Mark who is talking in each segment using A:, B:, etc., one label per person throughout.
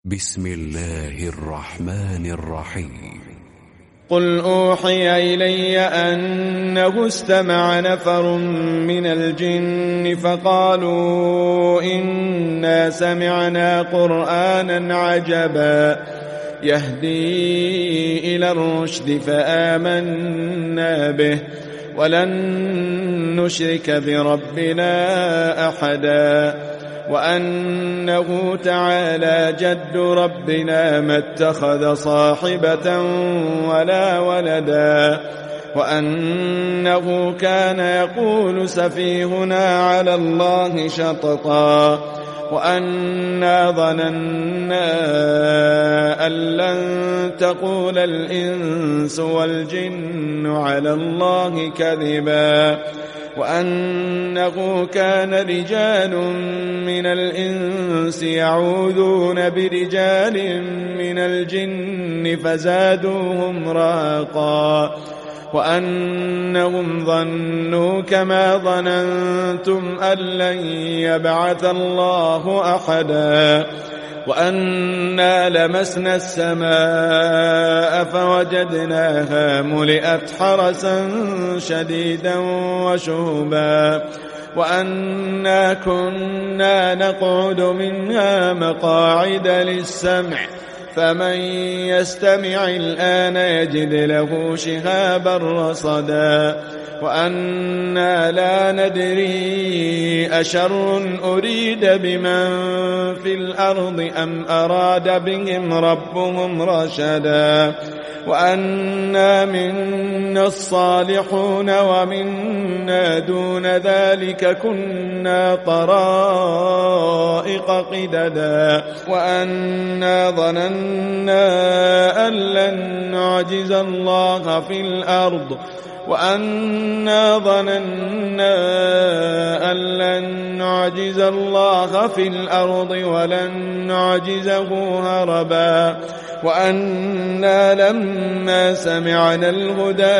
A: بسم الله الرحمن الرحيم.
B: قل أوحي إلي أنه استمع نفر من الجن فقالوا إنا سمعنا قرآنا عجبا يهدي إلى الرشد فآمنا به ولن نشرك بربنا أحدا وأنه تعالى جد ربنا ما اتخذ صاحبة ولا ولدا وأنه كان يقول سفيهنا على الله شططا وأنا ظننا أن لن تقول الإنس والجن على الله كذبا وأنه كان رجال من الإنس يعوذون برجال من الجن فزادوهم رهقا وأنهم ظنوا كما ظننتم أن لن يبعث الله أحدا وأنا لمسنا السماء فوجدناها ملئت حرسا شديدا وشهبا وأنا كنا نقعد منها مقاعد للسمع فمن يستمع الآن يجد له شهابا رصدا وأنا لا ندري أشر أريد بمن في الأرض أم أراد بهم ربهم رشدا وأنا منا الصالحون ومنا دون ذلك كنا طرائق قددا وأنا ظننا أن لن نعجز الله في الأرض وأنا ظننا أن لن نعجز الله في الأرض ولن نعجزه هربا وأنا لما سمعنا الهدى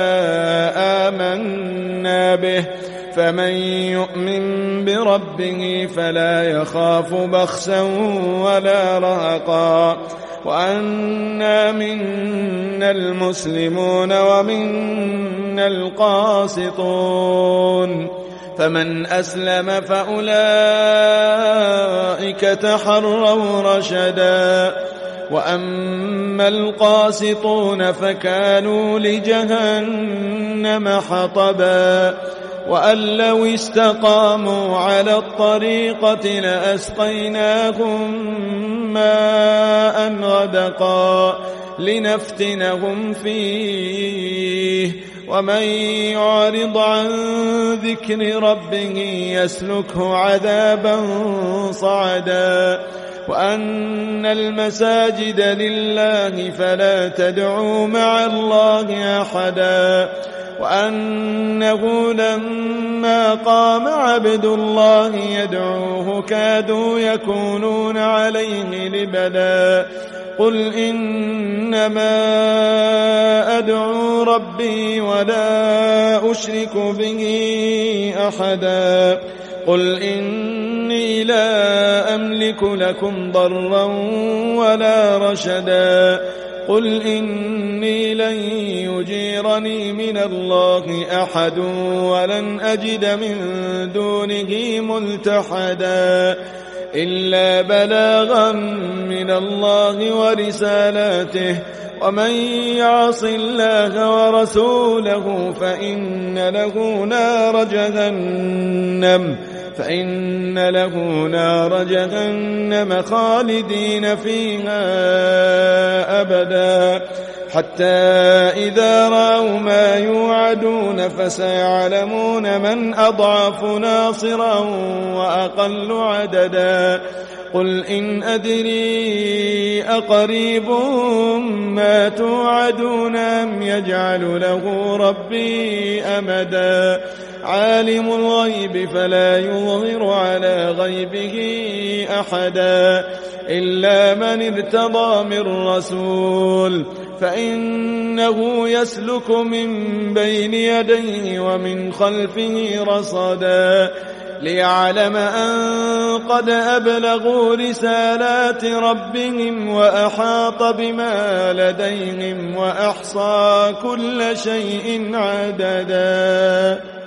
B: آمنا به فمن يؤمن بربه فلا يخاف بخسا ولا رهقا وأنا منا المسلمون ومنا القاسطون فمن أسلم فأولئك تحروا رشدا وأما القاسطون فكانوا لجهنم حطبا وأن لو استقاموا على الطريقة لأسقيناهم ماء غدقا لنفتنهم فيه ومن يعرض عن ذكر ربه يسلكه عذابا صعدا وأن المساجد لله فلا تدعوا مع الله أحدا وأنه لما قام عبد الله يدعوه كادوا يكونون عليه لبدا قل إنما أدعو ربي ولا أشرك به أحدا قل إني لا أملك لكم ضرا ولا رشدا قل إني لن يجيرني من الله أحد ولن أجد من دونه ملتحدا إلا بلاغا من الله ورسالاته ومن يعص الله ورسوله فإن له نار جهنم خالدين فيها أبدا حتى إذا رأوا ما يوعدون فسيعلمون من أضعف ناصرا وأقل عددا قل إن أدري أقريب ما توعدون أم يجعل له ربي أمدا عالم الغيب فلا يظهر على غيبه أحدا إلا من ارتضى من رسول فإنه يسلك من بين يديه ومن خلفه رصدا ليعلم أن قد أبلغوا رسالات ربهم وأحاط بما لديهم وأحصى كل شيء عددا